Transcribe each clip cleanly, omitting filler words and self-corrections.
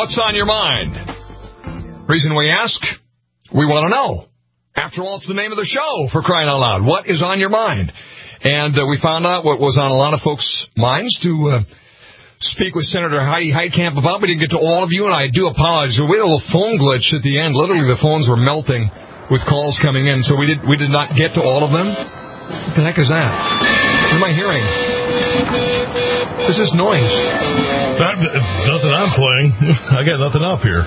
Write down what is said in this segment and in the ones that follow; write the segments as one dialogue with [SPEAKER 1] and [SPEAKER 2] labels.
[SPEAKER 1] What's on your mind? Reason we ask, we want to know. After all, it's the name of the show, for crying out loud. What is on your mind? And we found out what was on a lot of folks' minds to speak with Senator Heidi Heitkamp about. We didn't get to all of you, and I do apologize. We had a little phone glitch at the end. Literally, the phones were melting with calls coming in, so we did not get to all of them. What the heck is that? What am I hearing? This is noise.
[SPEAKER 2] It's nothing I'm playing. I got nothing up here.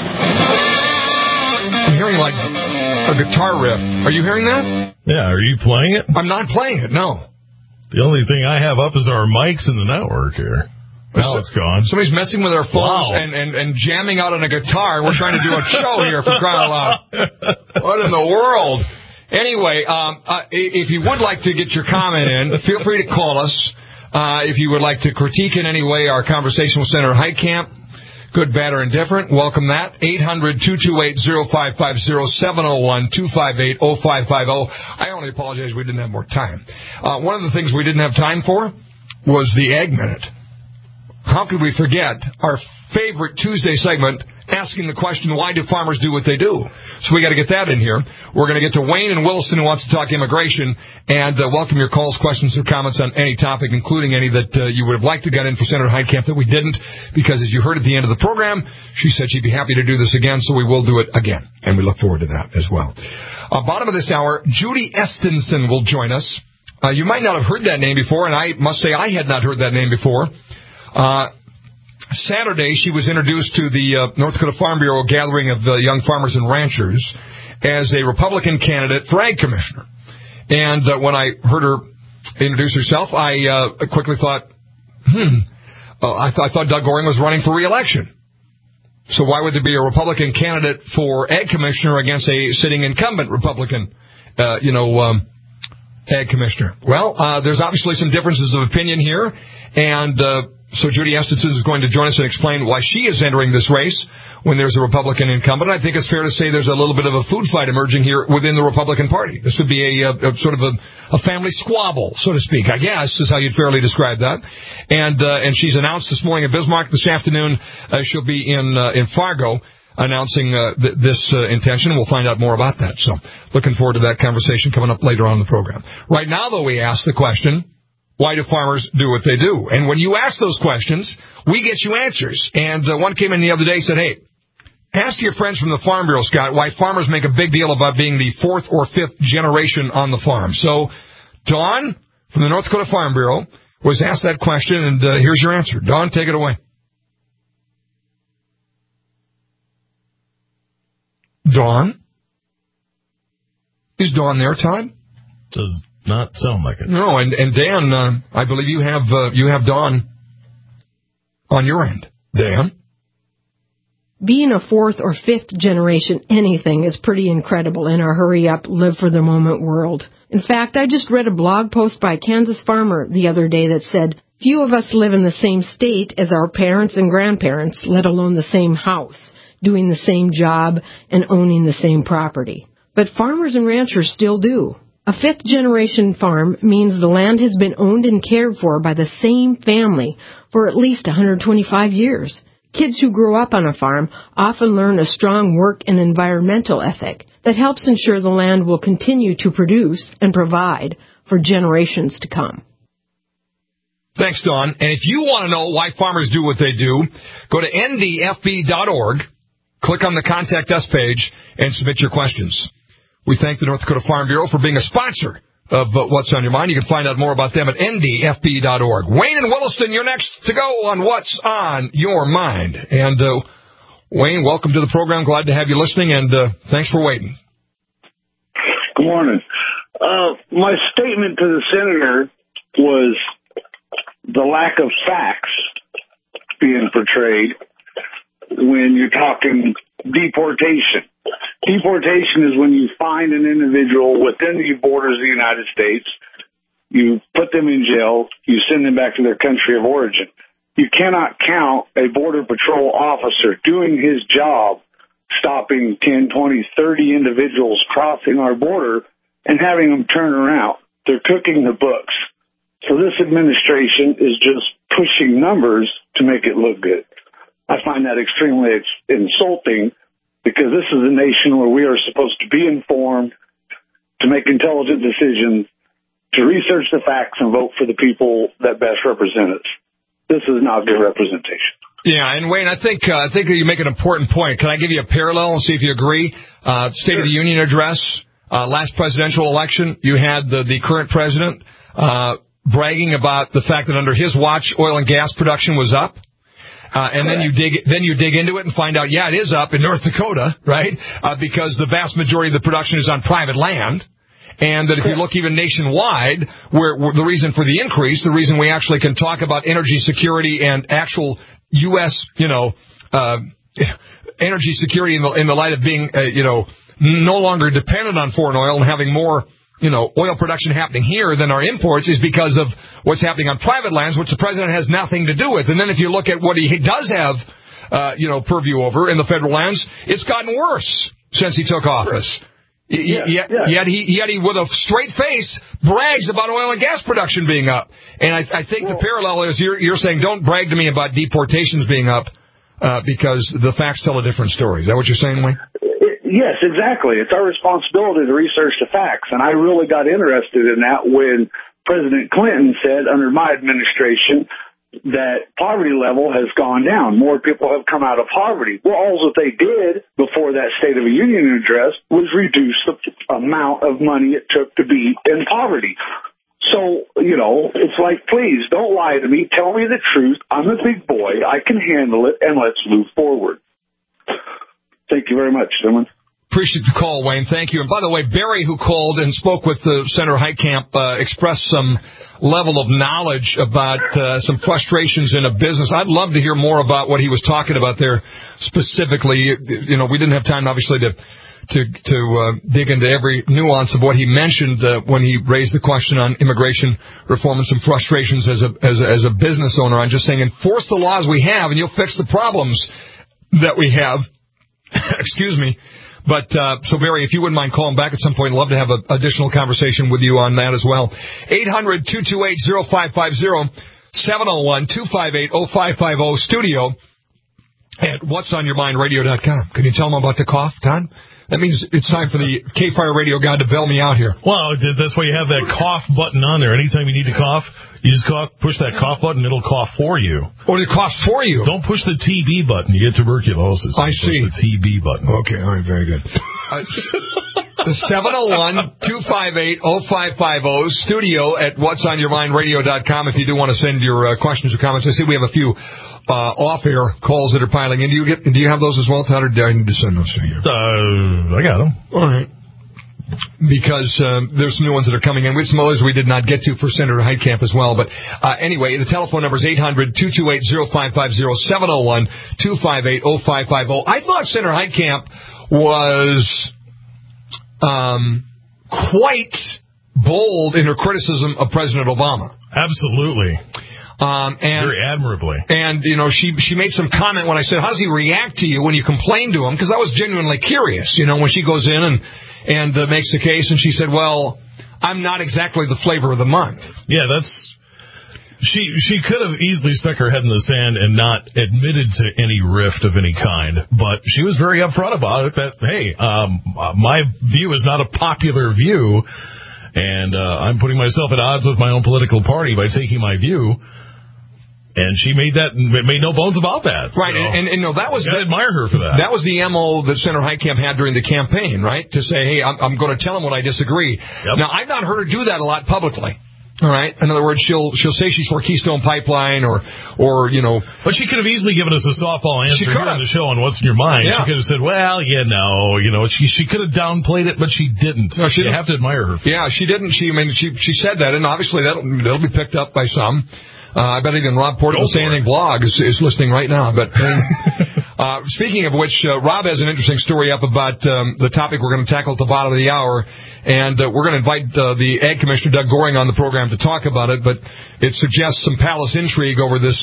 [SPEAKER 1] I'm hearing like a guitar riff. Are you hearing that?
[SPEAKER 2] Yeah, are you playing it?
[SPEAKER 1] I'm not playing it, no.
[SPEAKER 2] The only thing I have up is our mics in the network here. Now it's gone.
[SPEAKER 1] Somebody's messing with our phones and jamming out on a guitar. We're trying to do a show here, for crying out loud. What in the world? Anyway, if you would like to get your comment in, feel free to call us. If you would like to critique in any way our conversation with Senator Heitkamp, good, bad, or indifferent, welcome that. 800-228-0550, 701-258-0550. I only apologize we didn't have more time. One of the things we didn't have time for was the Ag Minute. How could we forget our favorite Tuesday segment, asking the question, why do farmers do what they do? So we got to get that in here. We're going to get to Wayne in Williston, who wants to talk immigration, and welcome your calls, questions, or comments on any topic, including any that you would have liked to get in for Senator Heitkamp that we didn't, because as you heard at the end of the program, she said she'd be happy to do this again, so we will do it again, and we look forward to that as well. Bottom of this hour, Judy Estenson will join us. You might not have heard that name before, and I must say I had not heard that name before. Saturday, she was introduced to the North Dakota Farm Bureau gathering of young farmers and ranchers as a Republican candidate for Ag Commissioner. And when I heard her introduce herself, I quickly thought, I thought Doug Goring was running for re-election. So why would there be a Republican candidate for Ag Commissioner against a sitting incumbent Republican, Ag Commissioner? Well, there's obviously some differences of opinion here, and so Judy Estenson is going to join us and explain why she is entering this race when there's a Republican incumbent. I think it's fair to say there's a little bit of a food fight emerging here within the Republican Party. This would be a sort of a family squabble, so to speak, I guess, is how you'd fairly describe that. And she's announced this morning in Bismarck. This afternoon, she'll be in Fargo announcing this intention. We'll find out more about that. So looking forward to that conversation coming up later on in the program. Right now, though, we ask the question, why do farmers do what they do? And when you ask those questions, we get you answers. And one came in the other day and said, hey, ask your friends from the Farm Bureau, Scott, why farmers make a big deal about being the fourth or fifth generation on the farm. So Dawn from the North Dakota Farm Bureau was asked that question, and here's your answer. Dawn, take it away. Dawn? Is Dawn there, Todd?
[SPEAKER 2] Does not sound like it.
[SPEAKER 1] No, and Dan, I believe you have Dawn on your end. Dan?
[SPEAKER 3] Being a fourth or fifth generation anything is pretty incredible in our hurry-up, live-for-the-moment world. In fact, I just read a blog post by a Kansas farmer the other day that said, few of us live in the same state as our parents and grandparents, let alone the same house, doing the same job, and owning the same property. But farmers and ranchers still do. A fifth-generation farm means the land has been owned and cared for by the same family for at least 125 years. Kids who grow up on a farm often learn a strong work and environmental ethic that helps ensure the land will continue to produce and provide for generations to come.
[SPEAKER 1] Thanks, Dawn. And if you want to know why farmers do what they do, go to ndfb.org, click on the Contact Us page, and submit your questions. We thank the North Dakota Farm Bureau for being a sponsor of What's on Your Mind. You can find out more about them at ndfb.org. Wayne and Williston, you're next to go on What's on Your Mind. And, Wayne, welcome to the program. Glad to have you listening, and thanks for waiting.
[SPEAKER 4] Good morning. My statement to the senator was the lack of facts being portrayed when you're talking deportation. Deportation is when you find an individual within the borders of the United States, you put them in jail, you send them back to their country of origin. You cannot count a Border Patrol officer doing his job, stopping 10, 20, 30 individuals crossing our border and having them turn around. They're cooking the books. So this administration is just pushing numbers to make it look good. I find that extremely insulting, because this is a nation where we are supposed to be informed, to make intelligent decisions, to research the facts and vote for the people that best represent us. This is not good representation.
[SPEAKER 1] Yeah, and Wayne, I think that you make an important point. Can I give you a parallel and see if you agree? State of the Union address, last presidential election, you had the current president bragging about the fact that under his watch, oil and gas production was up. And then you dig into it and find out, yeah, it is up in North Dakota, right? Because the vast majority of the production is on private land. And that if you look even nationwide, where the reason for the increase, the reason we actually can talk about energy security and actual U.S., energy security in the light of being, no longer dependent on foreign oil and having more, oil production happening here than our imports, is because of what's happening on private lands, which the president has nothing to do with. And then if you look at what he does have, purview over in the federal lands, it's gotten worse since he took office. Yet he, with a straight face, brags about oil and gas production being up. And I think the parallel is you're saying don't brag to me about deportations being up because the facts tell a different story. Is that what you're saying, Wayne?
[SPEAKER 4] Yes, exactly. It's our responsibility to research the facts. And I really got interested in that when President Clinton said under my administration that poverty level has gone down. More people have come out of poverty. Well, all that they did before that State of the Union address was reduce the amount of money it took to be in poverty. So, it's like, please, don't lie to me. Tell me the truth. I'm a big boy. I can handle it, and let's move forward. Thank you very much, gentlemen.
[SPEAKER 1] Appreciate the call, Wayne. Thank you. And by the way, Barry, who called and spoke with Senator Heitkamp, expressed some level of knowledge about some frustrations in a business. I'd love to hear more about what he was talking about there specifically. We didn't have time, obviously, to dig into every nuance of what he mentioned when he raised the question on immigration reform and some frustrations as a business owner. I'm just saying, enforce the laws we have, and you'll fix the problems that we have. Excuse me. But, so Barry, if you wouldn't mind calling back at some point, I'd love to have an additional conversation with you on that as well. 800-228-0550, 701-258-0550, studio at whatsonyourmindradio.com. Can you tell them about the cough, Todd? That means it's time for the K-Fire Radio God to bail me out here.
[SPEAKER 2] Well, that's why you have that cough button on there. Anytime you need to cough, you just push that cough button, it'll cough for you.
[SPEAKER 1] Or it'll cough for you.
[SPEAKER 2] Don't push the TB button. You get tuberculosis.
[SPEAKER 1] I see.
[SPEAKER 2] Push the TB button.
[SPEAKER 1] Okay, all right, very good. The 701-258-0550, studio at whatsonyourmindradio.com if you do want to send your questions or comments. I see we have a few off-air calls that are piling in. Do you have those as well, Todd, or do I need to send those to you?
[SPEAKER 2] I got them.
[SPEAKER 1] All right. Because there's some new ones that are coming in. We have some others we did not get to for Senator Heitkamp as well. But anyway, the telephone number is 800-228-0550, 701-258-0550. I thought Senator Heitkamp was quite bold in her criticism of President Obama.
[SPEAKER 2] Absolutely.
[SPEAKER 1] And
[SPEAKER 2] very admirably.
[SPEAKER 1] And, she made some comment when I said, how does he react to you when you complain to him? Because I was genuinely curious, when she goes in and makes the case, and she said, well, I'm not exactly the flavor of the month.
[SPEAKER 2] Yeah, she could have easily stuck her head in the sand and not admitted to any rift of any kind, but she was very upfront about it that, hey, my view is not a popular view, and I'm putting myself at odds with my own political party by taking my view. And she made no bones about that.
[SPEAKER 1] Right, so, and that was...
[SPEAKER 2] I admire her for that.
[SPEAKER 1] That was the MO that Senator Heitkamp had during the campaign, right? To say, hey, I'm going to tell him when I disagree. Yep. Now, I've not heard her do that a lot publicly. All right? In other words, she'll say she's for Keystone Pipeline or.
[SPEAKER 2] But she could have easily given us a softball answer here on the show on What's in Your Mind. Yeah. She could have said, well, she could have downplayed it, but she didn't. No, you have to admire her.
[SPEAKER 1] Yeah, she didn't. She said that, and obviously that'll be picked up by some. I bet even Rob Porter will say anything blog is listening right now. But speaking of which, Rob has an interesting story up about the topic we're going to tackle at the bottom of the hour. And we're going to invite the Ag Commissioner, Doug Goring, on the program to talk about it. But it suggests some palace intrigue over this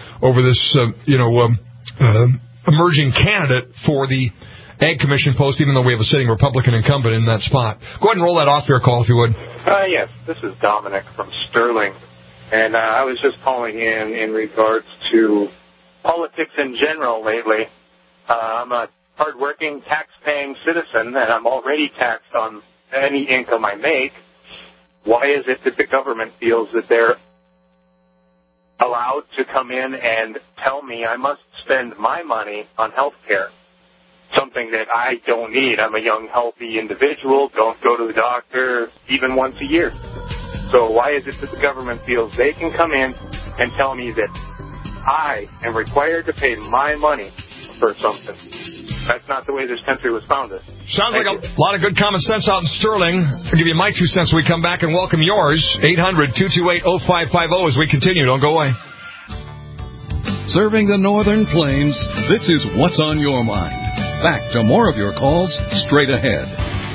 [SPEAKER 1] emerging candidate for the Ag Commission post, even though we have a sitting Republican incumbent in that spot. Go ahead and roll that off-air call, if you would.
[SPEAKER 5] Yes, this is Dominic from Sterling. And I was just calling in regards to politics in general lately. I'm a hardworking, tax-paying citizen, and I'm already taxed on any income I make. Why is it that the government feels that they're allowed to come in and tell me I must spend my money on health care, something that I don't need? I'm a young, healthy individual, don't go to the doctor even once a year. So why is it that the government feels they can come in and tell me that I am required to pay my money for something? That's not the way this country was founded.
[SPEAKER 1] Sounds like a lot of good common sense out in Sterling. I'll give you my 2 cents when we come back and welcome yours. 800-228-0550 as we continue. Don't go away.
[SPEAKER 6] Serving the Northern Plains, this is What's on Your Mind. Back to more of your calls straight ahead.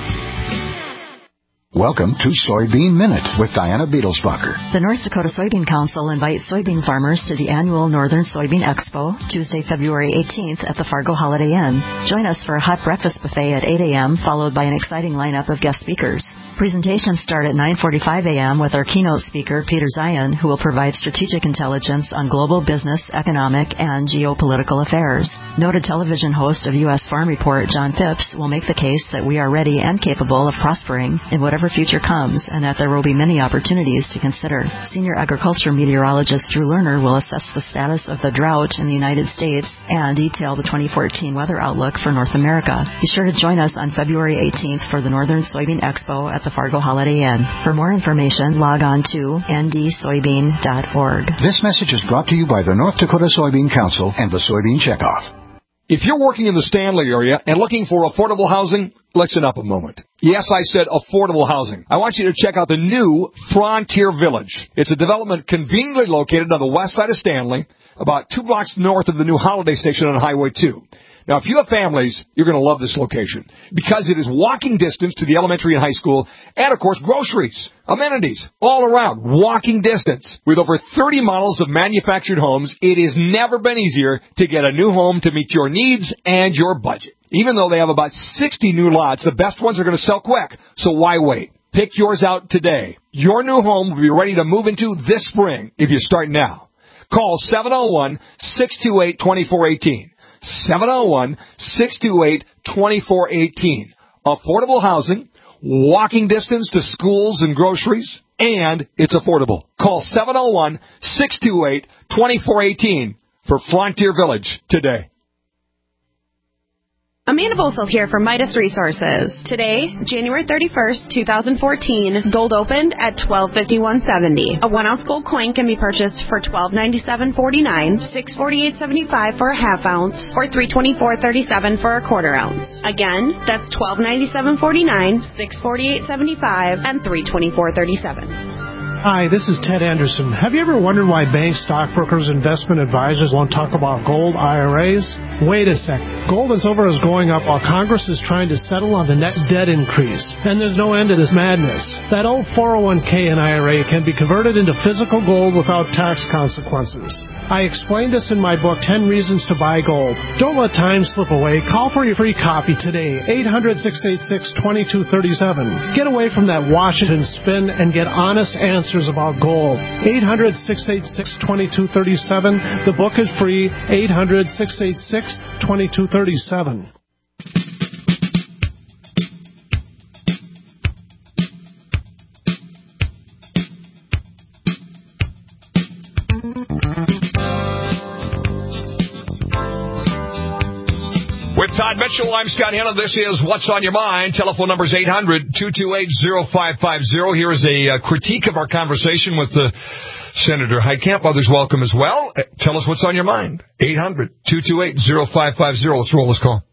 [SPEAKER 7] Welcome to Soybean Minute with Diana Beetlesbacher.
[SPEAKER 8] The North Dakota Soybean Council invites soybean farmers to the annual Northern Soybean Expo, Tuesday, February 18th at the Fargo Holiday Inn. Join us for a hot breakfast buffet at 8 a.m., followed by an exciting lineup of guest speakers. Presentations start at 9:45 a.m. with our keynote speaker, Peter Zion, who will provide strategic intelligence on global business, economic, and geopolitical affairs. Noted television host of U.S. Farm Report, John Phipps, will make the case that we are ready and capable of prospering in whatever future comes, and that there will be many opportunities to consider. Senior agriculture meteorologist Drew Lerner will assess the status of the drought in the United States and detail the 2014 weather outlook for North America. Be sure to join us on February 18th for the Northern Soybean Expo at the Fargo Holiday Inn. For more information, log on to ndsoybean.org.
[SPEAKER 7] This message is brought to you by the North Dakota Soybean Council and the Soybean Checkoff.
[SPEAKER 1] If you're working in the Stanley area and looking for affordable housing, listen up a moment. Yes, I said affordable housing. I want you to check out the new Frontier Village. It's a development conveniently located on the west side of Stanley, about 2 blocks north of the new Holiday Station on Highway 2. Now, if you have families, you're going to love this location because it is walking distance to the elementary and high school and, of course, groceries, amenities, all around, walking distance. With over 30 models of manufactured homes, it has never been easier to get a new home to meet your needs and your budget. Even though they have about 60 new lots, the best ones are going to sell quick, so why wait? Pick yours out today. Your new home will be ready to move into this spring if you start now. Call 701-628-2418. 701-628-2418. Affordable housing, walking distance to schools and groceries, and it's affordable. Call 701-628-2418 for Frontier Village today.
[SPEAKER 9] Amanda Bosel here from Midas Resources. Today, January 31st, 2014, gold opened at $1251.70. A 1-ounce gold coin can be purchased for $1297.49, $648.75 for a half ounce, or $324.37 for a quarter ounce. Again, that's $1297.49, $648.75, and $324.37.
[SPEAKER 10] Hi, this is Ted Anderson. Have you ever wondered why banks, stockbrokers, investment advisors won't talk about gold IRAs? Wait a sec. Gold and silver is going up while Congress is trying to settle on the next debt increase. And there's no end to this madness. That old 401k and IRA can be converted into physical gold without tax consequences. I explained this in my book, 10 Reasons to Buy Gold. Don't let time slip away. Call for your free copy today, 800-686-2237. Get away from that Washington spin and get honest answers about gold. 800-686-2237. The book is free, 800-686-2237.
[SPEAKER 1] With Todd Mitchell, I'm Scott Hanna. This is What's on Your Mind. Telephone number is 800-228-0550. Here is a critique of our conversation with Senator Heitkamp. Others welcome as well. Tell us what's on your mind. 800-228-0550. Let's roll this call.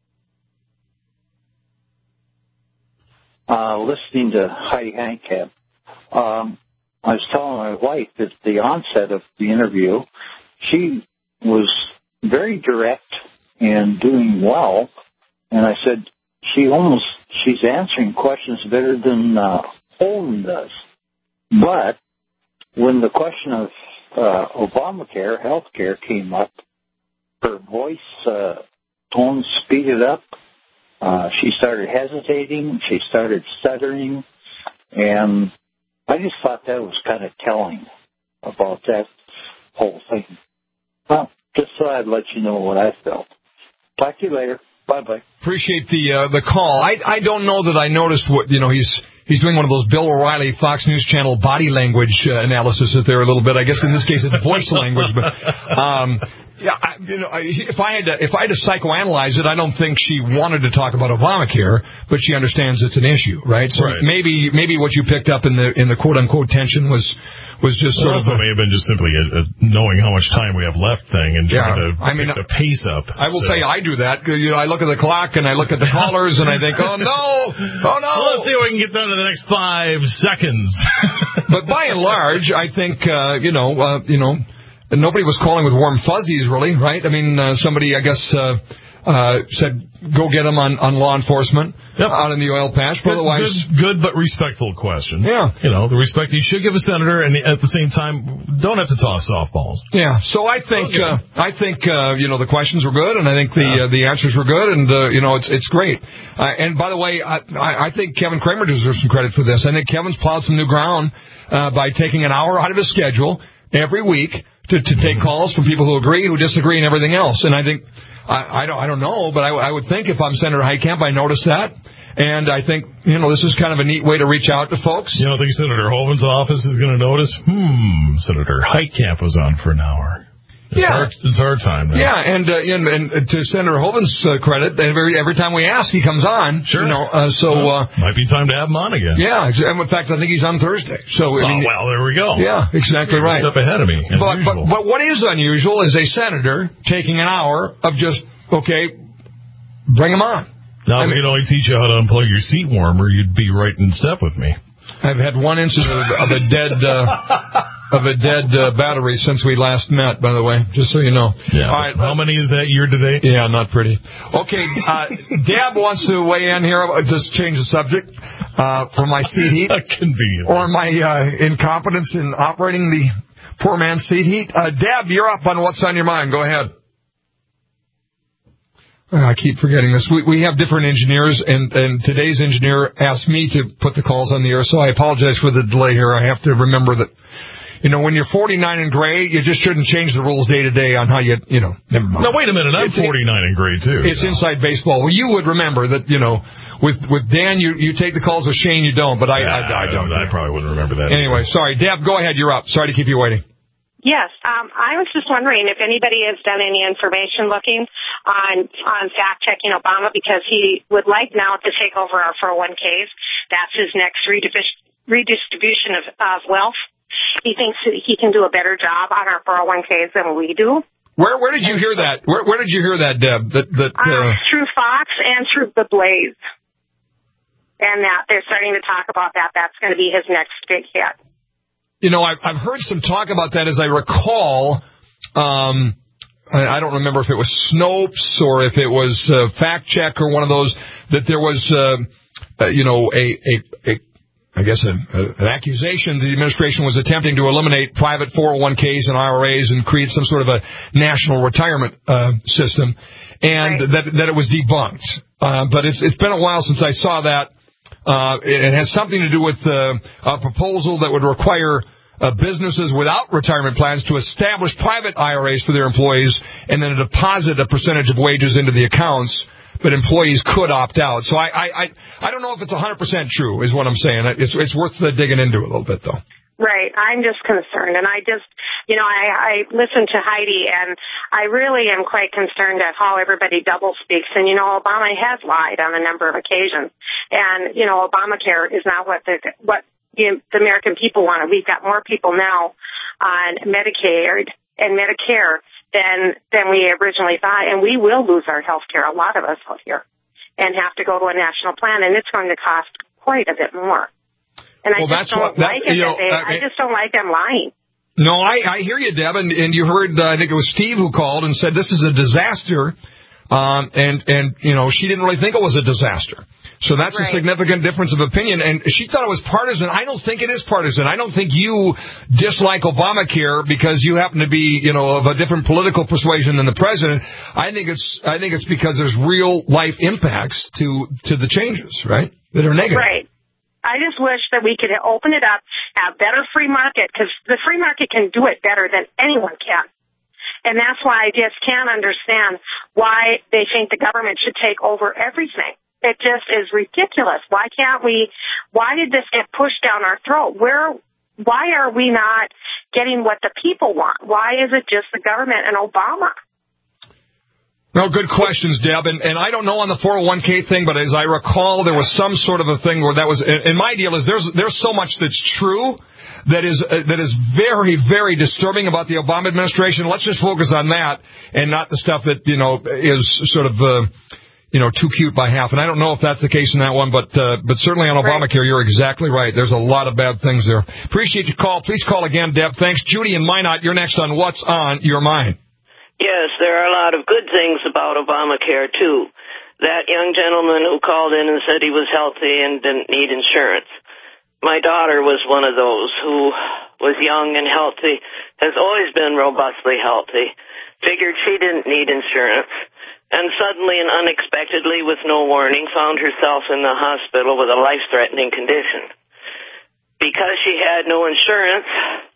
[SPEAKER 11] Listening to Heidi Heitkamp, I was telling my wife at the onset of the interview, she was very direct and doing well, and I said, she's answering questions better than Holden does. But when the question of Obamacare, health care came up, her voice tone speeded up. She started hesitating. She started stuttering. And I just thought that was kind of telling about that whole thing. Well, just thought I'd let you know what I felt. Talk to you later. Bye-bye.
[SPEAKER 1] Appreciate the call. I don't know that I noticed what, he's doing one of those Bill O'Reilly Fox News Channel body language analysis there a little bit. I guess in this case it's voice language, but if I had to psychoanalyze it, I don't think she wanted to talk about Obamacare, but she understands it's an issue, right? So maybe what you picked up in the quote unquote tension was just sort of
[SPEAKER 2] may have been just simply a knowing how much time we have left thing and trying to pick the pace up.
[SPEAKER 1] I will tell you, I do that. I look at the clock and I look at the callers and I think, oh no.
[SPEAKER 2] Well, let's see what we can get done in the next 5 seconds.
[SPEAKER 1] But by and large, I think nobody was calling with warm fuzzies, really, right? I mean, somebody, I guess, said go get them on law enforcement out in the oil patch. But otherwise,
[SPEAKER 2] good but respectful question.
[SPEAKER 1] Yeah,
[SPEAKER 2] the respect you should give a senator, and at the same time, don't have to toss softballs.
[SPEAKER 1] Yeah. So I think the questions were good, and I think the answers were good, and it's great. And by the way, I think Kevin Kramer deserves some credit for this. I think Kevin's plowed some new ground by taking an hour out of his schedule every week to take calls from people who agree, who disagree, and everything else. And I think, I don't know, but I would think if I'm Senator Heitkamp, I notice that. And I think, this is kind of a neat way to reach out to folks.
[SPEAKER 2] You don't think Senator Hoeven's office is going to notice? Senator Heitkamp was on for an hour. It's our time now.
[SPEAKER 1] Yeah, and to Senator Hoeven's credit, every time we ask, he comes on.
[SPEAKER 2] Sure. Might be time to have him on again.
[SPEAKER 1] Yeah, and in fact, I think he's on Thursday. So
[SPEAKER 2] there we go.
[SPEAKER 1] Yeah, exactly right.
[SPEAKER 2] Step ahead of me.
[SPEAKER 1] But what is unusual is a senator taking an hour of just, bring him on.
[SPEAKER 2] Now, we could only teach you how to unplug your seat warmer. You'd be right in step with me.
[SPEAKER 1] I've had one incident of a dead battery since we last met, by the way, just so you know.
[SPEAKER 2] Yeah. All right, how many is that year to date?
[SPEAKER 1] Yeah, not pretty. Okay, Deb wants to weigh in here. Just change the subject for my seat heat.
[SPEAKER 2] Convenient.
[SPEAKER 1] Or my incompetence in operating the poor man's seat heat. Deb, you're up on what's on your mind. Go ahead. I keep forgetting this. We have different engineers, and today's engineer asked me to put the calls on the air, so I apologize for the delay here. I have to remember that, when you're 49 and gray, you just shouldn't change the rules day to day on how never mind.
[SPEAKER 2] No, wait a minute. I'm 49 and gray, too.
[SPEAKER 1] It's inside baseball. Well, you would remember that, with Dan, you take the calls. With Shane, you don't, but I don't.
[SPEAKER 2] I probably wouldn't remember that.
[SPEAKER 1] Anyway, sorry. Deb, go ahead. You're up. Sorry to keep you waiting.
[SPEAKER 12] Yes, I was just wondering if anybody has done any information looking on fact-checking Obama, because he would like now to take over our 401ks. That's his next redistribution of wealth. He thinks he can do a better job on our 401ks than we do.
[SPEAKER 1] Where did you hear that? Where did you hear that, Deb?
[SPEAKER 12] Through Fox and through The Blaze. And that they're starting to talk about that. That's going to be his next big hit.
[SPEAKER 1] I've heard some talk about that. As I recall, I don't remember if it was Snopes or if it was Fact Check or one of those, that there was, an accusation the administration was attempting to eliminate private 401ks and IRAs and create some sort of a national retirement system, and that it was debunked. But it's been a while since I saw that. It has something to do with a proposal that would require businesses without retirement plans to establish private IRAs for their employees and then deposit a percentage of wages into the accounts, but employees could opt out. So I don't know if it's 100% true, is what I'm saying. It's worth digging into a little bit, though.
[SPEAKER 12] Right. I'm just concerned. And I just, I listened to Heidi, and I really am quite concerned at how everybody double speaks. And, Obama has lied on a number of occasions. And, Obamacare is not what the American people want. We've got more people now on Medicaid and Medicare than we originally thought. And we will lose our health care, a lot of us out here, and have to go to a national plan. And it's going to cost quite a bit more. And I just don't like them lying.
[SPEAKER 1] No, I hear you, Deb, and you heard, I think it was Steve who called and said this is a disaster, and she didn't really think it was a disaster. So that's a significant difference of opinion, and she thought it was partisan. I don't think it is partisan. I don't think you dislike Obamacare because you happen to be, of a different political persuasion than the president. I think it's because there's real life impacts to the changes, right, that are negative.
[SPEAKER 12] Right. I just wish that we could open it up, have better free market, because the free market can do it better than anyone can. And that's why I just can't understand why they think the government should take over everything. It just is ridiculous. Why did this get pushed down our throat? Why are we not getting what the people want? Why is it just the government and Obama?
[SPEAKER 1] No, good questions, Deb. And I don't know on the 401k thing, but as I recall, there was some sort of a thing where that was. And my deal is there's so much that's true that is very, very disturbing about the Obama administration. Let's just focus on that and not the stuff that is sort of too cute by half. And I don't know if that's the case in that one, but certainly on Obamacare, you're exactly right. There's a lot of bad things there. Appreciate your call. Please call again, Deb. Thanks, Judy and Minot. You're next on What's on Your Mind.
[SPEAKER 13] Yes, there are a lot of good things about Obamacare, too. That young gentleman who called in and said he was healthy and didn't need insurance. My daughter was one of those who was young and healthy, has always been robustly healthy, figured she didn't need insurance, and suddenly and unexpectedly, with no warning, found herself in the hospital with a life-threatening condition. Because she had no insurance,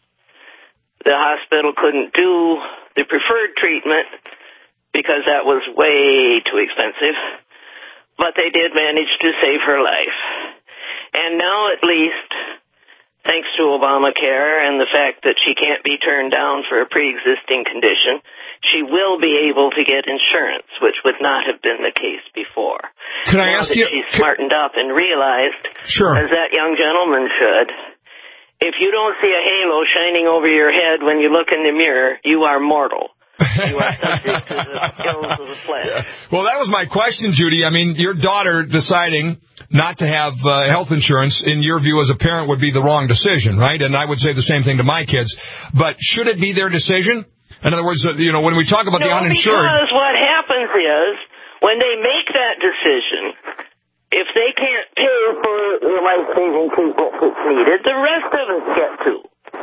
[SPEAKER 13] the hospital couldn't do the preferred treatment because that was way too expensive. But they did manage to save her life. And now at least, thanks to Obamacare and the fact that she can't be turned down for a pre-existing condition, she will be able to get insurance, which would not have been the case before.
[SPEAKER 1] Can I ask you?
[SPEAKER 13] She's smartened up and realized,
[SPEAKER 1] sure,
[SPEAKER 13] as that young gentleman should, if you don't see a halo shining over your head when you look in the mirror, you are mortal. You are subject to the ills of the flesh. Yeah.
[SPEAKER 1] Well, that was my question, Judy. I mean, your daughter deciding not to have health insurance, in your view as a parent, would be the wrong decision, right? And I would say the same thing to my kids. But should it be their decision? In other words, when we talk about the uninsured...
[SPEAKER 13] because what happens is, when they make that decision, if they can't pay for the life-saving treatment that's needed, the rest of us get to.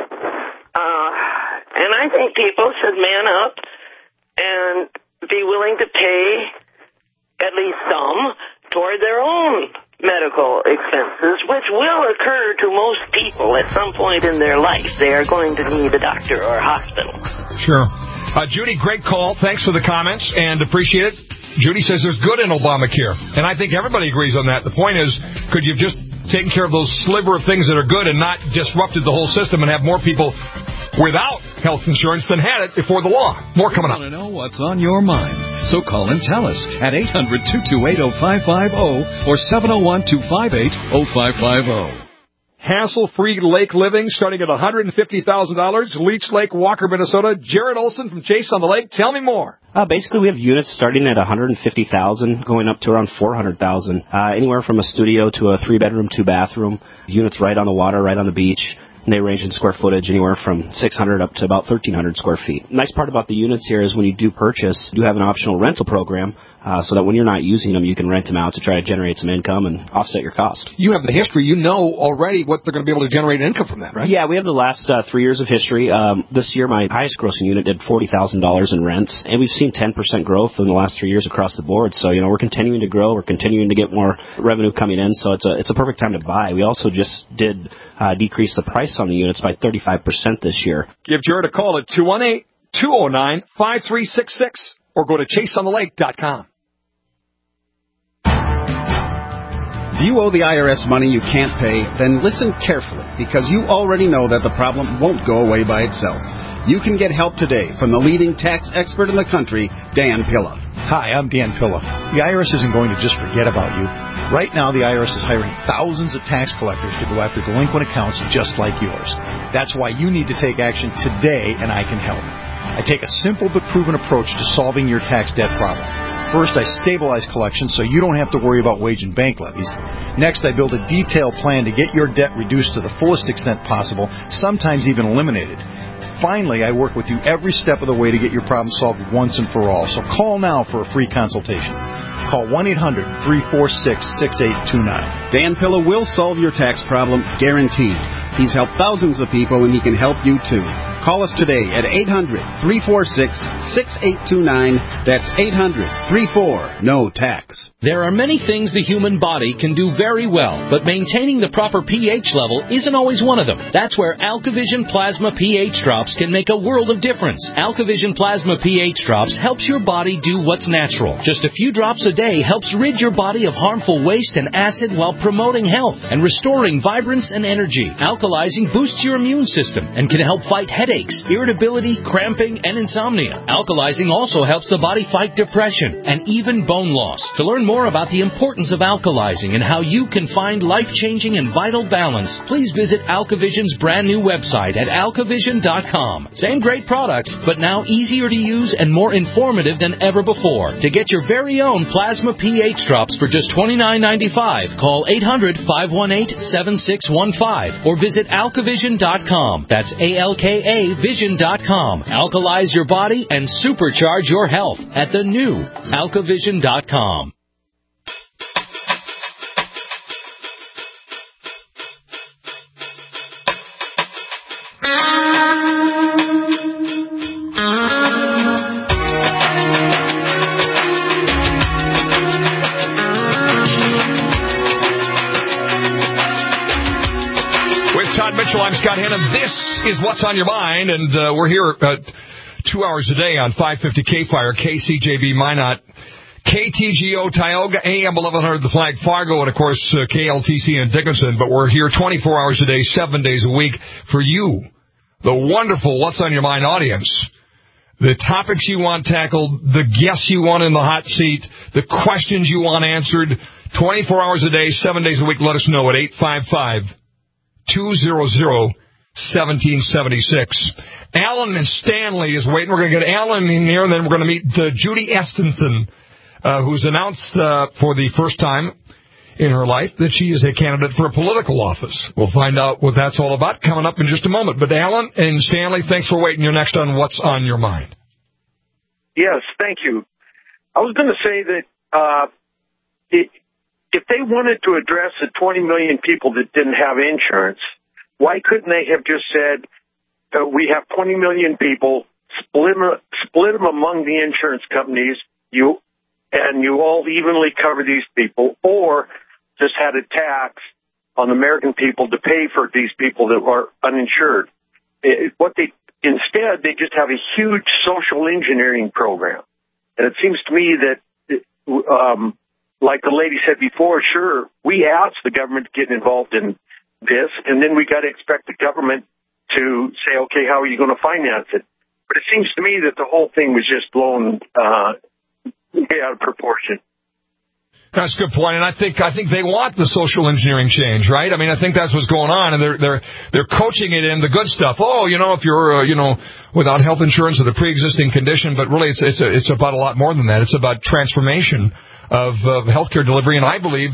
[SPEAKER 13] And I think people should man up and be willing to pay at least some toward their own medical expenses, which will occur to most people at some point in their life. They are going to need a doctor or a hospital.
[SPEAKER 1] Sure. Judy, great call. Thanks for the comments, and appreciate it. Judy says there's good in Obamacare, and I think everybody agrees on that. The point is, could you have just taken care of those sliver of things that are good and not disrupted the whole system and have more people without health insurance than had it before the law? More coming up.
[SPEAKER 6] We want to know what's on your mind, so call and tell us at 800-228-0550 or 701-258-0550.
[SPEAKER 1] Hassle-free lake living starting at $150,000. Leech Lake, Walker, Minnesota. Jared Olson from Chase on the Lake. Tell me more.
[SPEAKER 14] Basically, we have units starting at $150,000, going up to around $400,000. Anywhere from a studio to a 3-bedroom, 2-bathroom. Units right on the water, right on the beach. And they range in square footage anywhere from 600 up to about 1,300 square feet. Nice part about the units here is when you do purchase, you do have an optional rental program. So that when you're not using them, you can rent them out to try to generate some income and offset your cost.
[SPEAKER 1] You have the history. You know already what they're going to be able to generate income from that, right?
[SPEAKER 14] Yeah, we have the last 3 years of history. This year, my highest grossing unit did $40,000 in rents, and we've seen 10% growth in the last 3 years across the board. So, we're continuing to grow. We're continuing to get more revenue coming in, so it's a perfect time to buy. We also just did decrease the price on the units by 35% this year.
[SPEAKER 1] Give Jared a call at 218-209-5366 or go to chaseonthelake.com.
[SPEAKER 15] If you owe the IRS money you can't pay, then listen carefully, because you already know that the problem won't go away by itself. You can get help today from the leading tax expert in the country, Dan Pilla.
[SPEAKER 16] Hi, I'm Dan Pilla. The IRS isn't going to just forget about you. Right now, the IRS is hiring thousands of tax collectors to go after delinquent accounts just like yours. That's why you need to take action today, and I can help. I take a simple but proven approach to solving your tax debt problem. First, I stabilize collections so you don't have to worry about wage and bank levies. Next, I build a detailed plan to get your debt reduced to the fullest extent possible, sometimes even eliminated. Finally, I work with you every step of the way to get your problem solved once and for all. So call now for a free consultation. Call 1-800-346-6829.
[SPEAKER 15] Dan Pilla will solve your tax problem, guaranteed. He's helped thousands of people, and he can help you too. Call us today at 800-346-6829. That's 800-34-NO-TAX.
[SPEAKER 17] There are many things the human body can do very well, but maintaining the proper pH level isn't always one of them. That's where AlkaVision Plasma pH Drops can make a world of difference. AlkaVision Plasma pH Drops helps your body do what's natural. Just a few drops a day helps rid your body of harmful waste and acid while promoting health and restoring vibrance and energy. Alkalizing boosts your immune system and can help fight headaches, irritability, cramping, and insomnia. Alkalizing also helps the body fight depression and even bone loss. To learn more about the importance of alkalizing and how you can find life-changing and vital balance, please visit AlkaVision's brand new website at alkavision.com. Same great products, but now easier to use and more informative than ever before. To get your very own Plasma pH Drops for just $29.95, call 800-518-7615 or visit alkavision.com. That's ALKA Vision.com. Alkalize your body and supercharge your health at the new alkavision.com.
[SPEAKER 1] Mitchell, I'm Scott Hannon. This is What's on Your Mind, and we're here 2 hours a day on 550 K-Fire, KCJB Minot, KTGO Tioga, AM 1100 The Flag Fargo, and, of course, KLTC in Dickinson. But we're here 24 hours a day, 7 days a week for you, the wonderful What's on Your Mind audience. The topics you want tackled, the guests you want in the hot seat, the questions you want answered, 24 hours a day, 7 days a week. Let us know at 855-200-1776. Alan and Stanley is waiting. We're going to get Alan in here, and then we're going to meet Judy Estenson, who's announced for the first time in her life that she is a candidate for a political office. We'll find out what that's all about coming up in just a moment. But Alan and Stanley, thanks for waiting. You're next on What's on Your Mind.
[SPEAKER 18] Yes, thank you. I was going to say that if they wanted to address the 20 million people that didn't have insurance, why couldn't they have just said, we have 20 million people, split them among the insurance companies, you all evenly cover these people, or just had a tax on American people to pay for these people that are uninsured. Instead, they just have a huge social engineering program. And it seems to me that, like the lady said before, sure, we asked the government to get involved in this, and then we got to expect the government to say, okay, how are you going to finance it? But it seems to me that the whole thing was just blown way out of proportion.
[SPEAKER 1] That's a good point, and I think they want the social engineering change, right? I mean, I think that's what's going on, and they're coaching it in the good stuff. Oh, if you're without health insurance or the pre-existing condition, but really it's about a lot more than that. It's about transformation of healthcare delivery, and I believe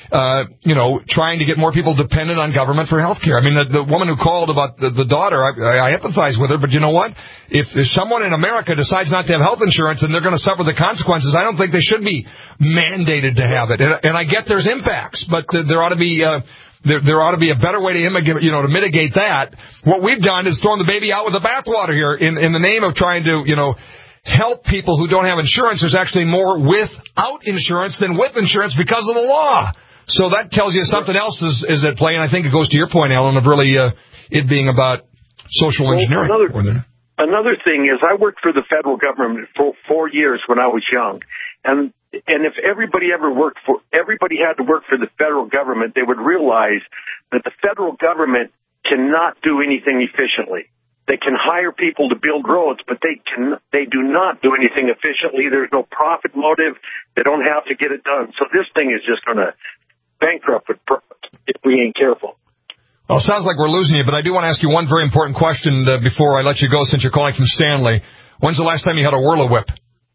[SPEAKER 1] trying to get more people dependent on government for health care. I mean, the woman who called about the daughter, I empathize with her, but you know what? If someone in America decides not to have health insurance and they're going to suffer the consequences, I don't think they should be mandated to have it. And I get there's impacts, but there ought to be there ought to be a better way to mitigate that. What we've done is thrown the baby out with the bathwater here in the name of trying to, help people who don't have insurance. There's actually more without insurance than with insurance because of the law. So that tells you something else is at play, and I think it goes to your point, Alan, of really it being about social engineering.
[SPEAKER 18] Another thing is I worked for the federal government for 4 years when I was young, and if everybody had to work for the federal government, they would realize that the federal government cannot do anything efficiently. They can hire people to build roads, but they do not do anything efficiently. There's no profit motive. They don't have to get it done. So this thing is just going to bankrupt if we ain't careful.
[SPEAKER 1] Well, it sounds like we're losing you, but I do want to ask you one very important question before I let you go, since you're calling from Stanley. When's the last time you had a whirl-a-whip?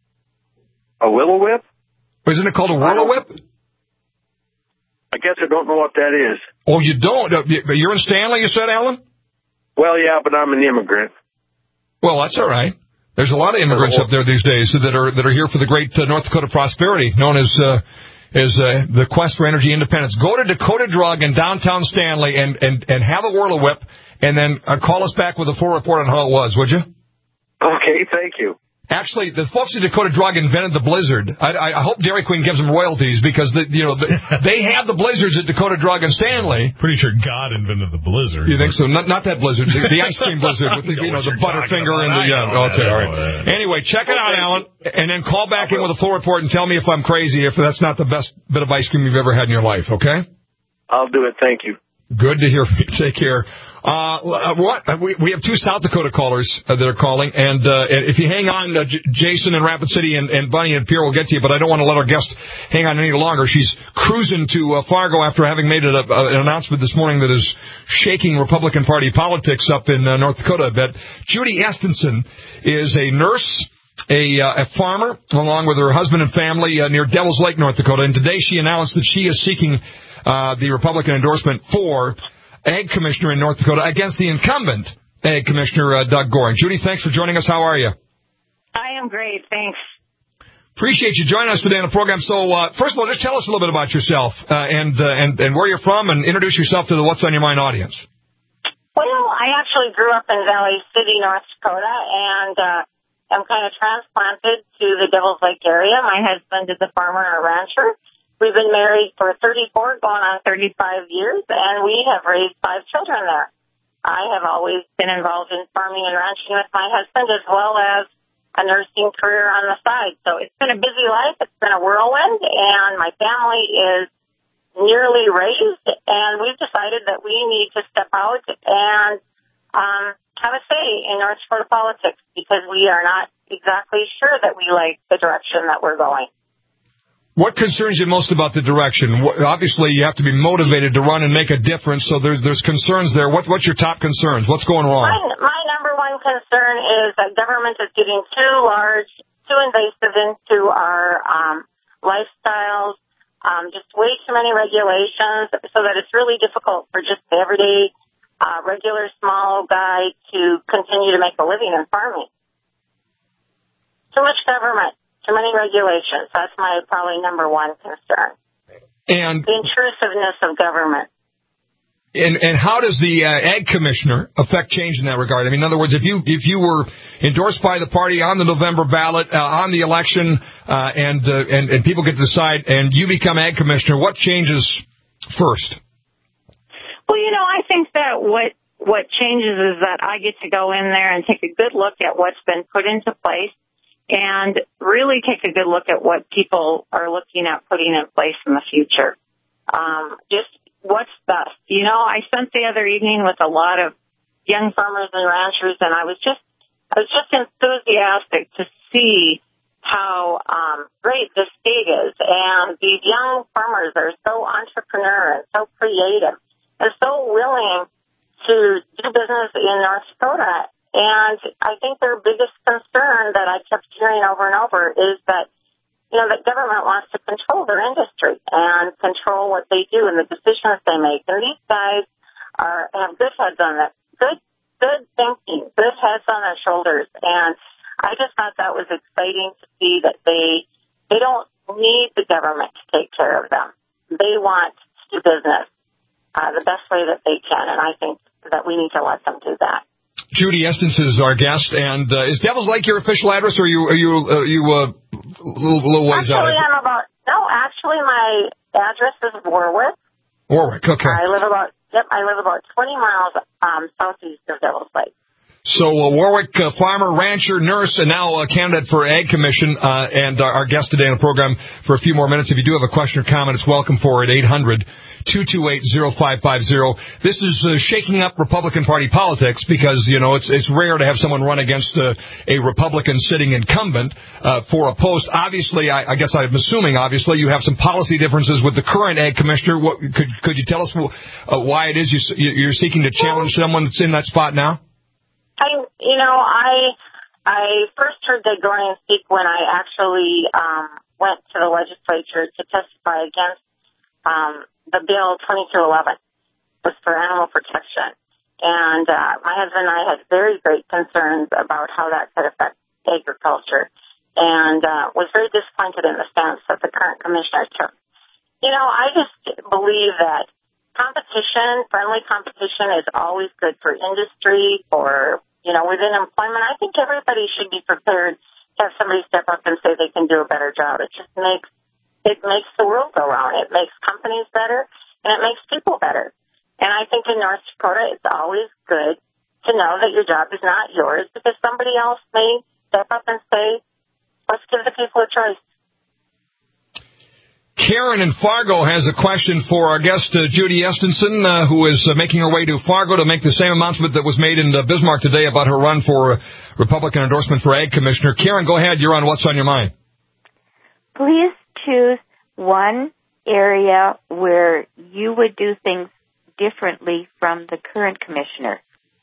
[SPEAKER 18] A whirl-a-whip?
[SPEAKER 1] Isn't it called a whirl-a-whip?
[SPEAKER 18] I guess I don't know what that is.
[SPEAKER 1] Oh, you don't? You're in Stanley, you said, Alan?
[SPEAKER 18] Well, yeah, but I'm an immigrant.
[SPEAKER 1] Well, that's all right. There's a lot of immigrants up there these days that are here for the great North Dakota prosperity, known as the quest for energy independence. Go to Dakota Drug in downtown Stanley and have a whirl-a-whip and then call us back with a full report on how it was, would you?
[SPEAKER 18] Okay, thank you.
[SPEAKER 1] Actually, the folks at Dakota Drug invented the Blizzard. I hope Dairy Queen gives them royalties because they have the Blizzards at Dakota Drug and Stanley.
[SPEAKER 2] Pretty sure God invented the Blizzard.
[SPEAKER 1] You think so? Not that Blizzard, the ice cream Blizzard with the Butterfinger and the okay, all right. Anyway, check it out, Alan, and then call back in with a full report and tell me if I'm crazy, if that's not the best bit of ice cream you've ever had in your life. Okay?
[SPEAKER 18] I'll do it. Thank you.
[SPEAKER 1] Good to hear. Take care. We have 2 South Dakota callers that are calling, and if you hang on, Jason in Rapid City and Bunny and Pierre will get to you, but I don't want to let our guest hang on any longer. She's cruising to Fargo after having made an announcement this morning that is shaking Republican Party politics up in North Dakota a bit. Judy Estenson is a nurse, a farmer, along with her husband and family near Devil's Lake, North Dakota, and today she announced that she is seeking the Republican endorsement for Ag Commissioner in North Dakota against the incumbent Ag Commissioner Doug Goring. Judy, thanks for joining us. How are you?
[SPEAKER 19] I am great, thanks.
[SPEAKER 1] Appreciate you joining us today on the program. So, first of all, just tell us a little bit about yourself and where you're from, and introduce yourself to the What's on Your Mind audience.
[SPEAKER 19] Well, I actually grew up in Valley City, North Dakota, and I'm kind of transplanted to the Devil's Lake area. My husband is a farmer and a rancher. We've been married for 34, going on 35 years, and we have raised 5 children there. I have always been involved in farming and ranching with my husband, as well as a nursing career on the side. So it's been a busy life. It's been a whirlwind, and my family is nearly raised, and we've decided that we need to step out and have a say in North Dakota politics because we are not exactly sure that we like the direction that we're going.
[SPEAKER 1] What concerns you most about the direction? Obviously, you have to be motivated to run and make a difference, so there's concerns there. What's your top concerns? What's going wrong?
[SPEAKER 19] My number one concern is that government is getting too large, too invasive into our lifestyles, just way too many regulations, so that it's really difficult for just the everyday, regular small guy to continue to make a living in farming. Too much government. Too many regulations. That's my probably number one concern.
[SPEAKER 1] And
[SPEAKER 19] the intrusiveness of government.
[SPEAKER 1] And how does the Ag Commissioner affect change in that regard? I mean, in other words, if you were endorsed by the party on the November ballot, on the election, and people get to decide, and you become Ag Commissioner, what changes first?
[SPEAKER 19] Well, I think that what changes is that I get to go in there and take a good look at what's been put into place, and really take a good look at what people are looking at putting in place in the future. Just what's best. I spent the other evening with a lot of young farmers and ranchers, and I was just enthusiastic to see how great this state is. And these young farmers are so entrepreneurial and so creative and so willing to do business in North Dakota. And I think their biggest concern that I kept hearing over and over is that, that government wants to control their industry and control what they do and the decisions they make. And these guys have good heads on it, good thinking, good heads on their shoulders. And I just thought that was exciting to see that they don't need the government to take care of them. They want to do business the best way that they can. And I think that we need to let them do that.
[SPEAKER 1] Judy Estenson is our guest, and is Devil's Lake your official address, or are you a little ways out?
[SPEAKER 19] Actually, my address is Warwick.
[SPEAKER 1] Warwick, okay.
[SPEAKER 19] I live about 20 miles southeast of Devil's Lake.
[SPEAKER 1] So Warwick, farmer, rancher, nurse, and now a candidate for Ag Commission, and our guest today on the program for a few more minutes. If you do have a question or comment, it's welcome for it, 800-228-0550. This is shaking up Republican Party politics because, it's rare to have someone run against a Republican sitting incumbent for a post. Obviously, I guess I'm assuming, you have some policy differences with the current Ag Commissioner. Could you tell us why it is you're seeking to challenge someone that's in that spot now?
[SPEAKER 19] I first heard Doug Goring speak when I actually went to the legislature to testify against the bill 2211, was for animal protection. And my husband and I had very great concerns about how that could affect agriculture, and was very disappointed in the stance that the current commissioner took. I just believe that competition, friendly competition is always good for industry, for, within employment. I think everybody should be prepared to have somebody step up and say they can do a better job. It just makes the world go round. It makes companies better, and it makes people better. And I think in North Dakota, it's always good to know that your job is not yours, because somebody else may step up and say, let's give the people a choice.
[SPEAKER 1] Karen in Fargo has a question for our guest, Judy Estenson, who is making her way to Fargo to make the same announcement that was made in Bismarck today about her run for Republican endorsement for Ag Commissioner. Karen, go ahead. You're on What's on Your Mind.
[SPEAKER 20] Please choose one area where you would do things differently from the current commissioner.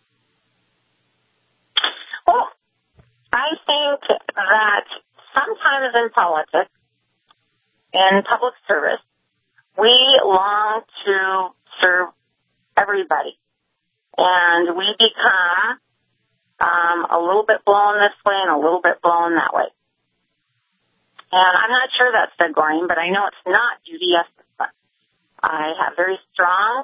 [SPEAKER 19] Well, I think that sometimes in politics, in public service, we long to serve everybody. And we become a little bit blown this way and a little bit blown that way. And I'm not sure that's Doug Goring, but I know it's not Judy Estenson. I have very strong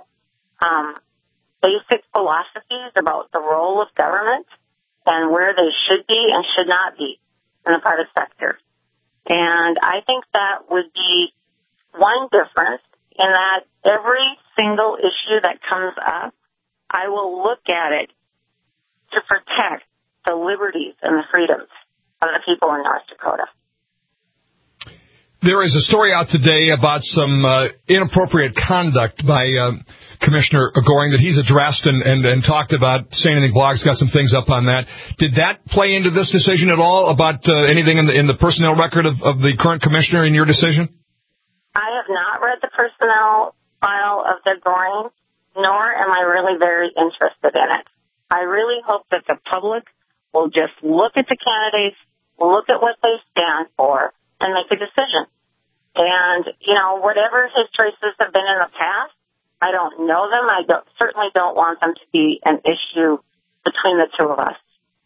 [SPEAKER 19] basic philosophies about the role of government and where they should be and should not be in the private sector. And I think that would be one difference in that every single issue that comes up, I will look at it to protect the liberties and the freedoms of the people in North Dakota.
[SPEAKER 1] There is a story out today about some inappropriate conduct by Commissioner Goring that he's addressed and talked about. St. Anything Blog's got some things up on that. Did that play into this decision at all about anything in the personnel record of the current commissioner in your decision?
[SPEAKER 19] I have not read the personnel file of Doug Goring, nor am I really very interested in it. I really hope that the public will just look at the candidates, look at what they stand for, and make a decision. And, whatever his choices have been in the past, I don't know them. I certainly don't want them to be an issue between the two of us.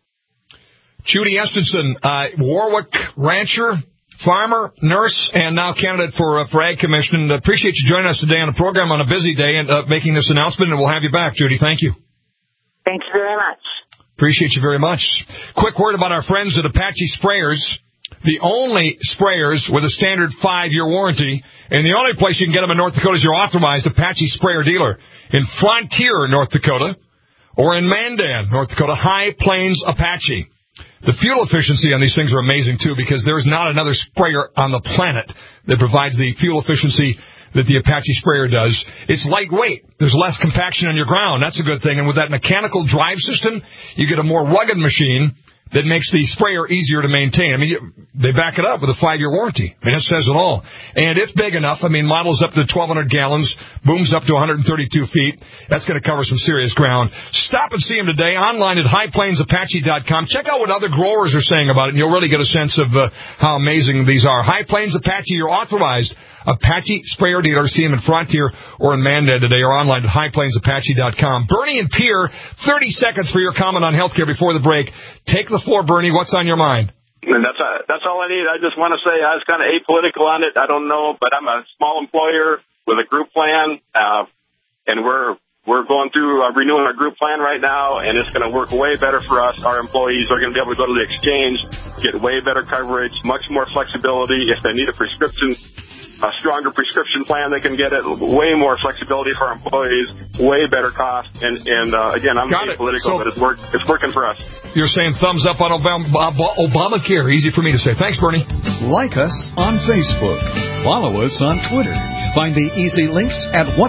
[SPEAKER 1] Judy Estenson, Warwick rancher, farmer, nurse, and now candidate for Ag Commission. Appreciate you joining us today on the program on a busy day and making this announcement, and we'll have you back, Judy. Thank you.
[SPEAKER 19] Thank you very much.
[SPEAKER 1] Appreciate you very much. Quick word about our friends at Apache Sprayers. The only sprayers with a standard 5-year warranty, and the only place you can get them in North Dakota is your authorized Apache sprayer dealer in Frontier, North Dakota, or in Mandan, North Dakota, High Plains Apache. The fuel efficiency on these things are amazing, too, because there's not another sprayer on the planet that provides the fuel efficiency that the Apache sprayer does. It's lightweight. There's less compaction on your ground. That's a good thing. And with that mechanical drive system, you get a more rugged machine that makes the sprayer easier to maintain. I mean, they back it up with a 5-year warranty. I mean, it says it all. And if big enough, models up to 1,200 gallons, booms up to 132 feet. That's going to cover some serious ground. Stop and see them today online at highplainsapache.com. Check out what other growers are saying about it, and you'll really get a sense of how amazing these are. High Plains Apache, your authorized Apache sprayer dealer. See them in Frontier or in Mandan today, or online at highplainsapache.com. Bernie and Pierre, 30 seconds for your comment on healthcare before the break. Take the floor, Bernie. What's on your mind?
[SPEAKER 21] And that's all I need. I just want to say I was kind of apolitical on it. I don't know, but I'm a small employer with a group plan, and we're going through renewing our group plan right now, and it's going to work way better for us. Our employees are going to be able to go to the exchange, get way better coverage, much more flexibility. If they need a stronger prescription plan, they can get it. Way more flexibility for our employees, way better cost, and again, I'm apolitical, but it's working for us.
[SPEAKER 1] You're saying thumbs up on Obamacare. Easy for me to say. Thanks, Bernie.
[SPEAKER 6] Like us on Facebook. Follow us on Twitter. Find the easy links at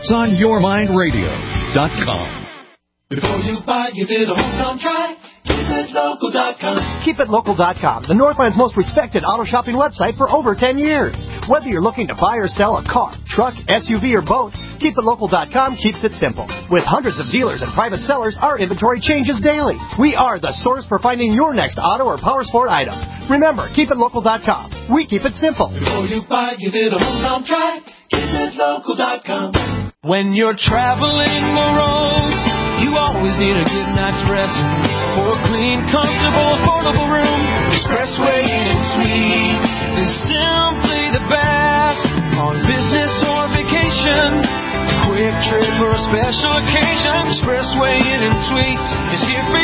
[SPEAKER 6] whatsonyourmindradio.com.
[SPEAKER 22] Before you buy, give it a hometown try. KeepItLocal.com.
[SPEAKER 23] KeepItLocal.com, the Northland's most respected auto shopping website for over 10 years. Whether you're looking to buy or sell a car, truck, SUV, or boat, KeepItLocal.com keeps it simple. With hundreds of dealers and private sellers, our inventory changes daily. We are the source for finding your next auto or power sport item. Remember, KeepItLocal.com. We keep it simple.
[SPEAKER 22] Before you buy, give it a hometown try. KeepItLocal.com.
[SPEAKER 24] When you're traveling the roads, you always need a good night's rest. For a clean, comfortable, affordable room, Expressway Inn Suites is simply the best. On business or vacation, a quick trip for a special occasion. Expressway Inn and Suites is here for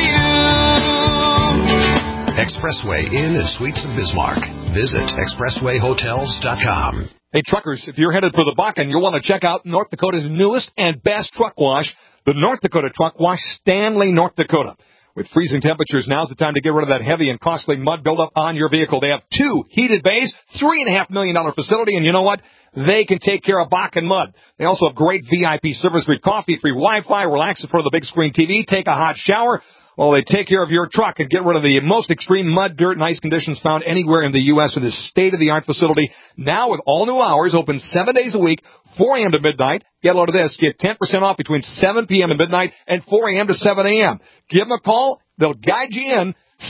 [SPEAKER 24] you.
[SPEAKER 3] Expressway Inn and Suites of Bismarck. Visit expresswayhotels.com.
[SPEAKER 1] Hey, truckers, if you're headed for the Bakken, you'll want to check out North Dakota's newest and best truck wash, the North Dakota Truck Wash, Stanley, North Dakota. With freezing temperatures, now's the time to get rid of that heavy and costly mud buildup on your vehicle. They have 2 heated bays, $3.5 million facility, and you know what? They can take care of Bakken mud. They also have great VIP service, free coffee, free Wi-Fi, relax in front of the big screen TV, take a hot shower. Well, they take care of your truck and get rid of the most extreme mud, dirt, and ice conditions found anywhere in the U.S. with this state-of-the-art facility. Now with all new hours, open 7 days a week, 4 a.m. to midnight. Get a load of this. Get 10% off between 7 p.m. and midnight and 4 a.m. to 7 a.m. Give them a call. They'll guide you in.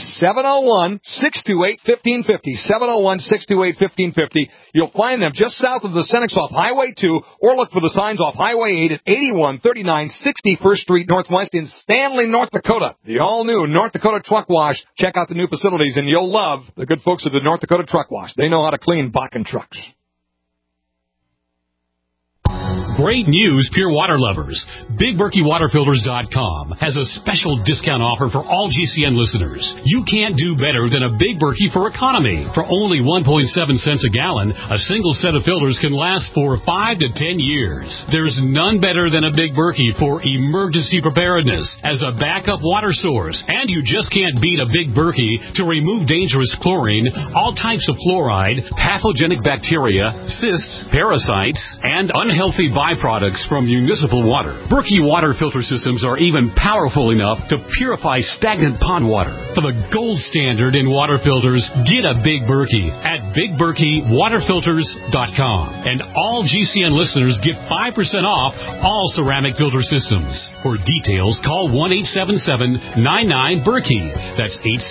[SPEAKER 1] 701-628-1550. 701-628-1550. You'll find them just south of the Senex off Highway 2, or look for the signs off Highway 8 at 8139 61st Street Northwest in Stanley, North Dakota. The all-new North Dakota Truck Wash. Check out the new facilities, and you'll love the good folks at the North Dakota Truck Wash. They know how to clean Bakken trucks.
[SPEAKER 4] Great news, pure water lovers. BigBerkeyWaterFilters.com has a special discount offer for all GCN listeners. You can't do better than a Big Berkey for economy. For only 1.7 cents a gallon, a single set of filters can last for 5 to 10 years. There's none better than a Big Berkey for emergency preparedness as a backup water source. And you just can't beat a Big Berkey to remove dangerous chlorine, all types of fluoride, pathogenic bacteria, cysts, parasites, and unhealthy byproducts from municipal water. Berkey water filter systems are even powerful enough to purify stagnant pond water. For the gold standard in water filters, get a Big Berkey at BigBerkeyWaterFilters.com. And all GCN listeners get 5% off all ceramic filter systems. For details, call 1-877-99-BERKEY. That's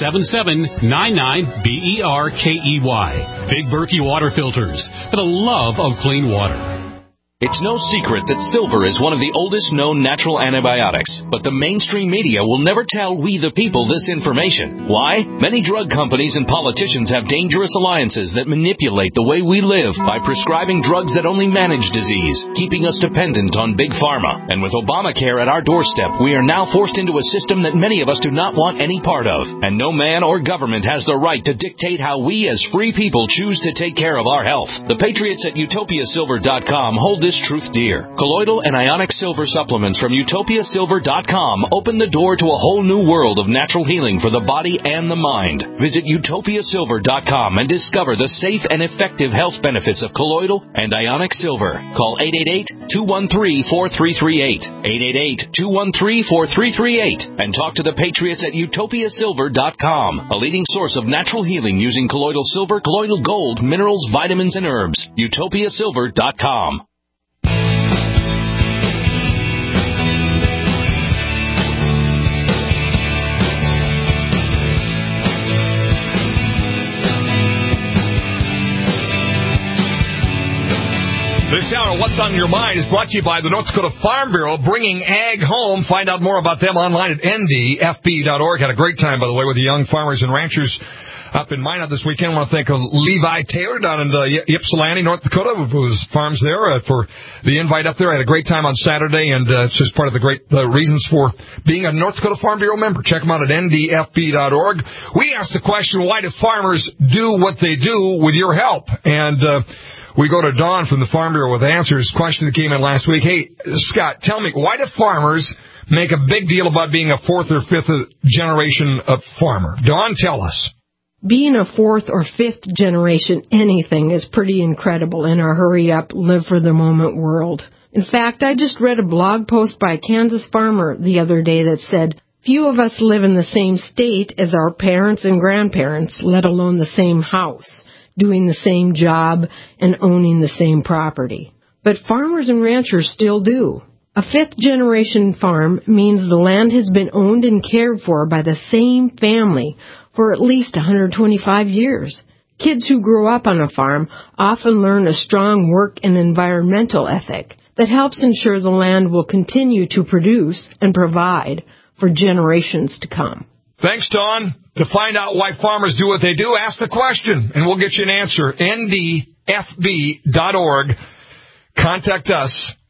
[SPEAKER 4] 877-99-BERKEY. Big Berkey Water Filters, for the love of clean water.
[SPEAKER 17] It's no secret that silver is one of the oldest known natural antibiotics, but the mainstream media will never tell we the people this information. Why? Many drug companies and politicians have dangerous alliances that manipulate the way we live by prescribing drugs that only manage disease, keeping us dependent on Big Pharma. And with Obamacare at our doorstep, we are now forced into a system that many of us do not want any part of. And no man or government has the right to dictate how we as free people choose to take care of our health. The patriots at UtopiaSilver.com hold this truth dear. Colloidal and ionic silver supplements from UtopiaSilver.com open the door to a whole new world of natural healing for the body and the mind. Visit UtopiaSilver.com and discover the safe and effective health benefits of colloidal and ionic silver. Call 888-213-4338. 888-213-4338. And talk to the patriots at UtopiaSilver.com, a leading source of natural healing using colloidal silver, colloidal gold, minerals, vitamins, and herbs. UtopiaSilver.com.
[SPEAKER 1] This hour, What's on Your Mind, is brought to you by the North Dakota Farm Bureau, bringing ag home. Find out more about them online at ndfb.org. Had a great time, by the way, with the young farmers and ranchers up in Minot this weekend. I want to thank Levi Taylor down in Ypsilanti, North Dakota, whose farms there, for the invite up there. I had a great time on Saturday, and it's just part of the great reasons for being a North Dakota Farm Bureau member. Check them out at ndfb.org. We asked the question, why do farmers do what they do with your help? And we go to Don from the Farm Bureau with answers. Question that came in last week. Hey, Scott, tell me, why do farmers make a big deal about being a fourth or fifth generation of farmer? Don, tell us.
[SPEAKER 5] Being a fourth or fifth generation anything is pretty incredible in our hurry-up, live-for-the-moment world. In fact, I just read a blog post by a Kansas farmer the other day that said, few of us live in the same state as our parents and grandparents, let alone the same house, doing the same job, and owning the same property. But farmers and ranchers still do. A fifth-generation farm means the land has been owned and cared for by the same family for at least 125 years. Kids who grow up on a farm often learn a strong work and environmental ethic that helps ensure the land will continue to produce and provide for generations to come.
[SPEAKER 1] Thanks, Don. To find out why farmers do what they do, ask the question, and we'll get you an answer. ndfb.org. Contact us.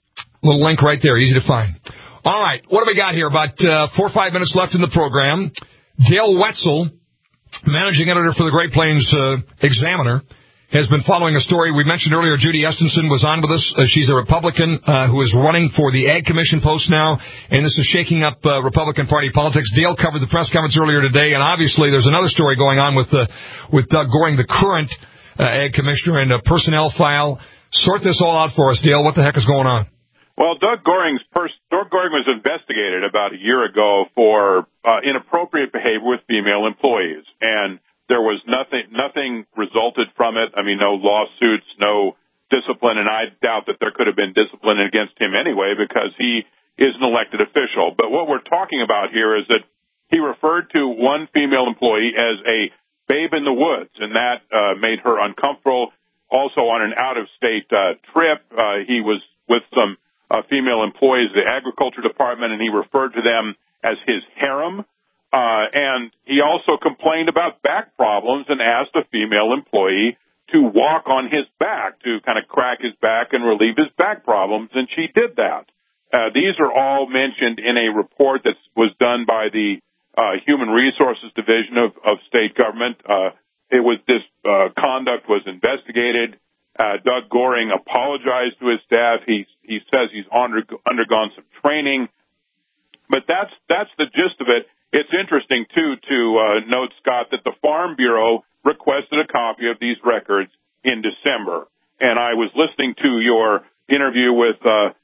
[SPEAKER 1] Little link right there, easy to find. All right, what do we got here? About 4 or 5 minutes left in the program. Dale Wetzel, managing editor for the Great Plains Examiner, has been following a story. We mentioned earlier Judy Estenson was on with us. She's a Republican who is running for the Ag Commission post now, and this is shaking up Republican Party politics. Dale covered the press conference earlier today, and obviously there's another story going on with Doug Goring, the current Ag Commissioner, and a personnel file. Sort this all out for us, Dale. What the heck is going on?
[SPEAKER 7] Well, Doug Goring was investigated about a year ago for inappropriate behavior with female employees, and there was nothing resulted from it. I mean, no lawsuits, no discipline, and I doubt that there could have been discipline against him anyway because he is an elected official. But what we're talking about here is that he referred to one female employee as a babe in the woods, and that made her uncomfortable. Also, on an out-of-state trip, he was with some female employees of the Agriculture Department, and he referred to them as his harem. And he also complained about back problems and asked a female employee to walk on his back, to kind of crack his back and relieve his back problems, and she did that. These are all mentioned in a report that was done by the Human Resources Division of state government. This conduct was investigated. Doug Goring apologized to his staff. He says he's undergone some training. But that's the gist of it. It's interesting, too, to note, Scott, that the Farm Bureau requested a copy of these records in December. And I was listening to your interview with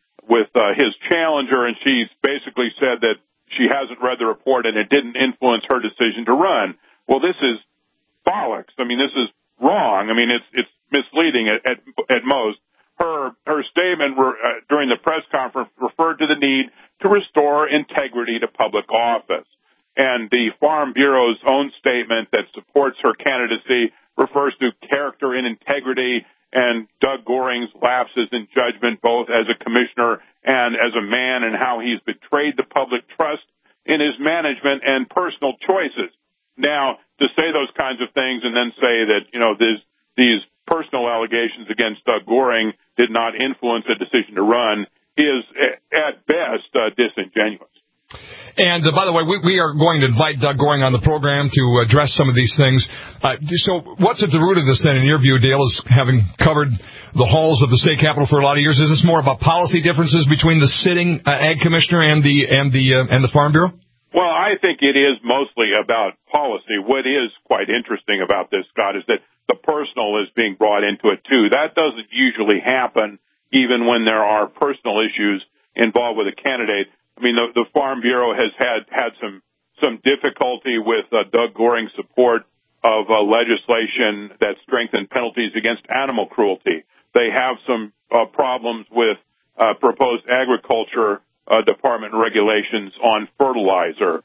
[SPEAKER 7] his challenger, and she's basically said that she hasn't read the report and it didn't influence her decision to run. Well, this is bollocks. I mean, this is wrong. I mean, it's misleading at most. Her statement during the press conference referred to the need to restore integrity to public office. And the Farm Bureau's own statement that supports her candidacy refers to character and integrity and Doug Goring's lapses in judgment both as a commissioner and as a man, and how he's betrayed the public trust in his management and personal choices. Now, to say those kinds of things and then say that, these personal allegations against Doug Goring did not influence a decision to run is, at best, disingenuous.
[SPEAKER 1] And, by the way, we are going to invite Doug Goring on the program to address some of these things. So what's at the root of this, then, in your view, Dale, is having covered the halls of the state capitol for a lot of years? Is this more about policy differences between the sitting Ag Commissioner and the Farm Bureau?
[SPEAKER 7] Well, I think it is mostly about policy. What is quite interesting about this, Scott, is that the personal is being brought into it, too. That doesn't usually happen even when there are personal issues involved with a candidate. I mean, the Farm Bureau has had some difficulty with Doug Goring's support of legislation that strengthened penalties against animal cruelty. They have some problems with proposed agriculture department regulations on fertilizer.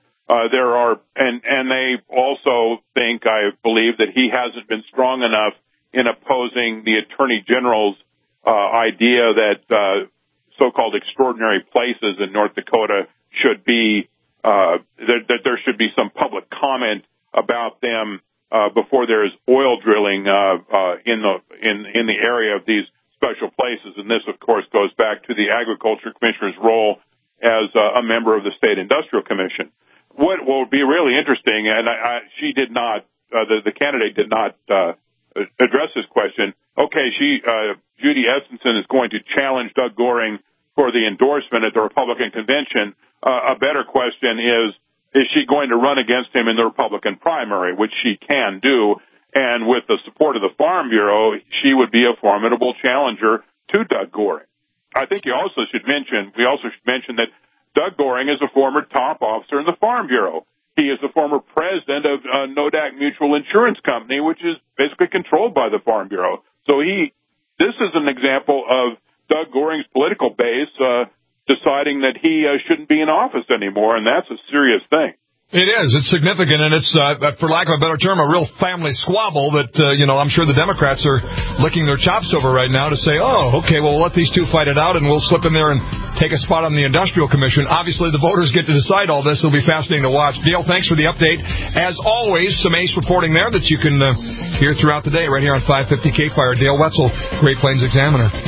[SPEAKER 7] And they also think, I believe, that he hasn't been strong enough in opposing the Attorney General's idea that so-called extraordinary places in North Dakota should be that there should be some public comment about them before there is oil drilling in the area of these special places. And this, of course, goes back to the Agriculture Commissioner's role as a member of the State Industrial Commission. What will be really interesting, and she did not, the candidate did not address this question. Okay, Judy Estenson is going to challenge Doug Goring for the endorsement at the Republican convention. A better question is she going to run against him in the Republican primary, which she can do, and with the support of the Farm Bureau, she would be a formidable challenger to Doug Goring. I think we also should mention that Doug Goring is a former top officer in the Farm Bureau. He is the former president of Nodak Mutual Insurance Company, which is basically controlled by the Farm Bureau. So this is an example of Doug Goring's political base deciding that he shouldn't be in office anymore, and that's a serious thing.
[SPEAKER 1] It is. It's significant, and it's, for lack of a better term, a real family squabble that, I'm sure the Democrats are licking their chops over right now to say, oh, okay, well, we'll let these two fight it out, and we'll slip in there and take a spot on the Industrial Commission. Obviously, the voters get to decide all this. It'll be fascinating to watch. Dale, thanks for the update. As always, some ace reporting there that you can hear throughout the day right here on 550 K-Fire. Dale Wetzel, Great Plains Examiner.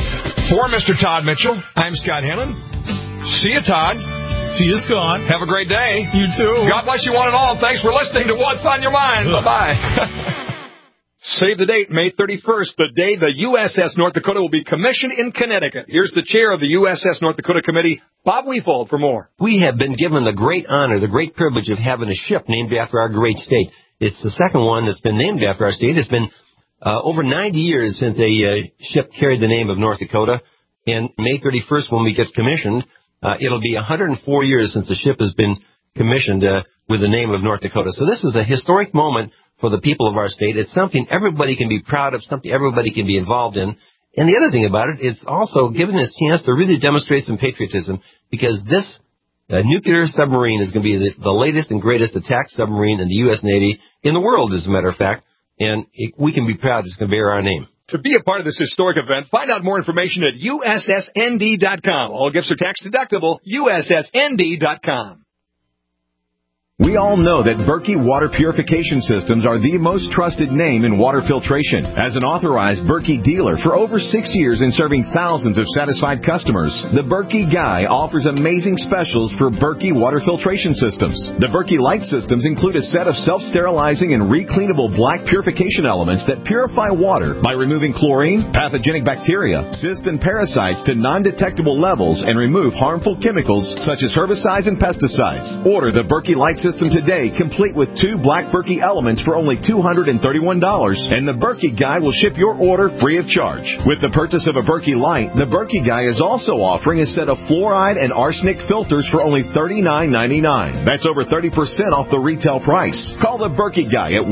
[SPEAKER 1] For Mr. Todd Mitchell, I'm Scott Hennon. See you, Todd.
[SPEAKER 2] See you, Scott.
[SPEAKER 1] Have a great day.
[SPEAKER 2] You too.
[SPEAKER 1] God bless you one and all. Thanks for listening to What's on Your Mind. Bye-bye. Save the date, May 31st, the day the USS North Dakota will be commissioned in Connecticut. Here's the chair of the USS North Dakota Committee, Bob Weefold, for more.
[SPEAKER 8] We have been given the great honor, the great privilege of having a ship named after our great state. It's the second one that's been named after our state. It's been over 90 years since a ship carried the name of North Dakota. And May 31st, when we get commissioned, it'll be 104 years since the ship has been commissioned with the name of North Dakota. So this is a historic moment for the people of our state. It's something everybody can be proud of, something everybody can be involved in. And the other thing about it is also giving us a chance to really demonstrate some patriotism, because this nuclear submarine is going to be the latest and greatest attack submarine in the U.S. Navy, in the world, as a matter of fact. And we can be proud it's going to bear our name.
[SPEAKER 1] To be a part of this historic event, find out more information at USSND.com. All gifts are tax deductible. USSND.com.
[SPEAKER 9] We all know that Berkey Water Purification Systems are the most trusted name in water filtration. As an authorized Berkey dealer for over 6 years and serving thousands of satisfied customers, the Berkey Guy offers amazing specials for Berkey Water Filtration Systems. The Berkey Light Systems include a set of self-sterilizing and recleanable black purification elements that purify water by removing chlorine, pathogenic bacteria, cysts, and parasites to non-detectable levels and remove harmful chemicals such as herbicides and pesticides. Order the Berkey Light System today, complete with 2 black Berkey elements for only $231, and the Berkey Guy will ship your order free of charge. With the purchase of a Berkey Light, the Berkey Guy is also offering a set of fluoride and arsenic filters for only $39.99. That's over 30% off the retail price. Call the Berkey Guy at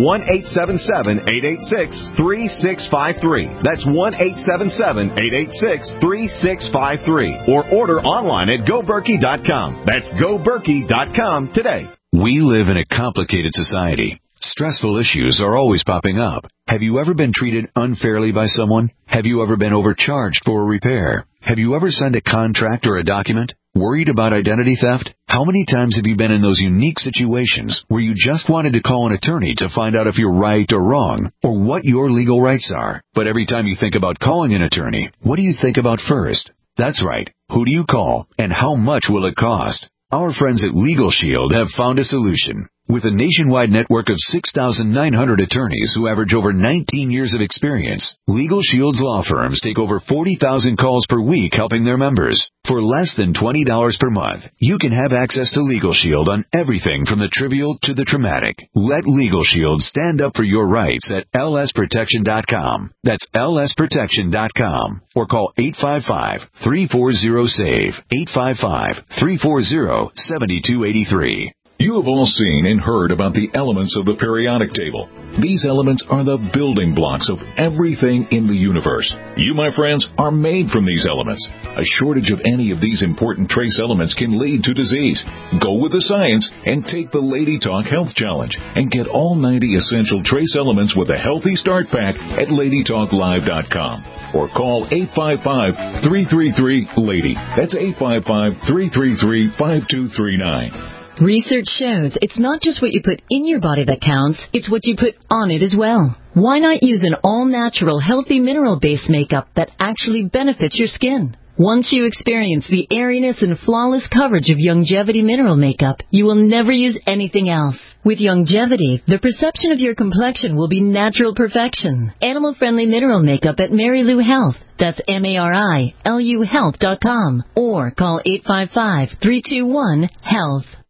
[SPEAKER 9] 1-877-886-3653. That's 1-877-886-3653. Or order online at GoBerkey.com. That's GoBerkey.com today.
[SPEAKER 10] We live in a complicated society. Stressful issues are always popping up. Have you ever been treated unfairly by someone? Have you ever been overcharged for a repair? Have you ever signed a contract or a document? Worried about identity theft? How many times have you been in those unique situations where you just wanted to call an attorney to find out if you're right or wrong, or what your legal rights are? But every time you think about calling an attorney, what do you think about first? That's right. Who do you call, and how much will it cost? Our friends at Legal Shield have found a solution. With a nationwide network of 6,900 attorneys who average over 19 years of experience, Legal Shield's law firms take over 40,000 calls per week helping their members. For less than $20 per month, you can have access to Legal Shield on everything from the trivial to the traumatic. Let Legal Shield stand up for your rights at lsprotection.com. That's lsprotection.com. Or call 855-340-SAVE, 855-340-7283.
[SPEAKER 11] You have all seen and heard about the elements of the periodic table. These elements are the building blocks of everything in the universe. You, my friends, are made from these elements. A shortage of any of these important trace elements can lead to disease. Go with the science and take the Lady Talk Health Challenge and get all 90 essential trace elements with a Healthy Start Pack at LadyTalkLive.com. Or call 855-333-LADY. That's 855-333-5239.
[SPEAKER 25] Research shows it's not just what you put in your body that counts, it's what you put on it as well. Why not use an all-natural, healthy mineral-based makeup that actually benefits your skin? Once you experience the airiness and flawless coverage of Youngevity mineral makeup, you will never use anything else. With Youngevity, the perception of your complexion will be natural perfection. Animal-friendly mineral makeup at Mary Lou Health. That's MARILU Health.com. Or call 855-321-HEALTH.